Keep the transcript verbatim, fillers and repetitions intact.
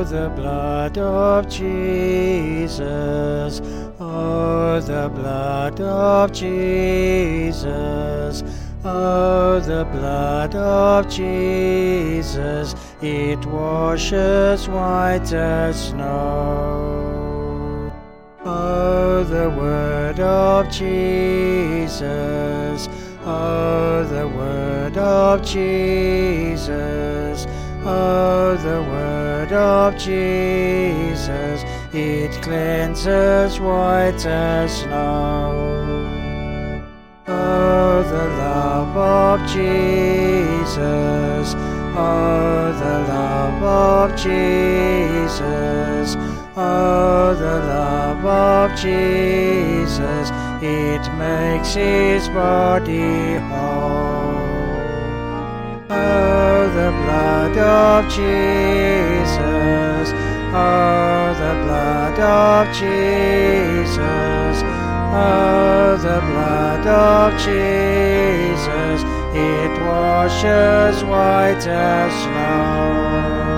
the blood of Jesus. Oh, the blood of Jesus. Oh, the blood of Jesus. It washes white as snow. Oh, the word of Jesus. Oh, the word of Jesus. Oh, the word of Jesus. It cleanses white as snow. Oh, the love of Jesus. Oh, the love of Jesus. Oh, the love of Jesus. It makes his body whole. Oh, the blood of Jesus. Oh, the blood of Jesus. Oh, the blood of Jesus. It washes white as snow.